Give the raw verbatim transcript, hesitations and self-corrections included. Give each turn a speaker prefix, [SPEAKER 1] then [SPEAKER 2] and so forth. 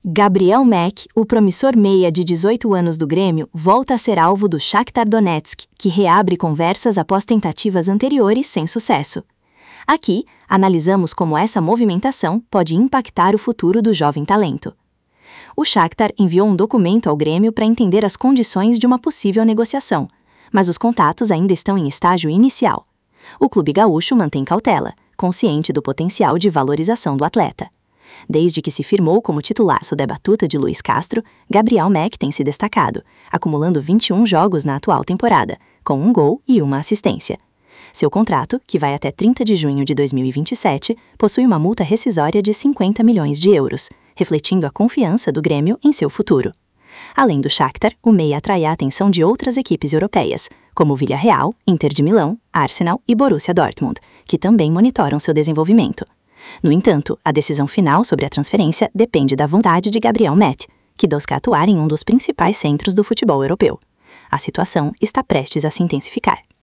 [SPEAKER 1] Gabriel Mack, o promissor meia de dezoito anos do Grêmio, volta a ser alvo do Shakhtar Donetsk, que reabre conversas após tentativas anteriores sem sucesso. Aqui, analisamos como essa movimentação pode impactar o futuro do jovem talento. O Shakhtar enviou um documento ao Grêmio para entender as condições de uma possível negociação, mas os contatos ainda estão em estágio inicial. O clube gaúcho mantém cautela, consciente do potencial de valorização do atleta. Desde que se firmou como titular sob a batuta de Luiz Castro, Gabriel Mack tem se destacado, acumulando vinte e um jogos na atual temporada, com um gol e uma assistência. Seu contrato, que vai até trinta de junho de dois mil e vinte e sete, possui uma multa rescisória de cinquenta milhões de euros, refletindo a confiança do Grêmio em seu futuro. Além do Shakhtar, o meia atrai a atenção de outras equipes europeias, como o Villarreal, Inter de Milão, Arsenal e Borussia Dortmund, que também monitoram seu desenvolvimento. No entanto, a decisão final sobre a transferência depende da vontade de Gabriel Mack, que busca atuar em um dos principais centros do futebol europeu. A situação está prestes a se intensificar.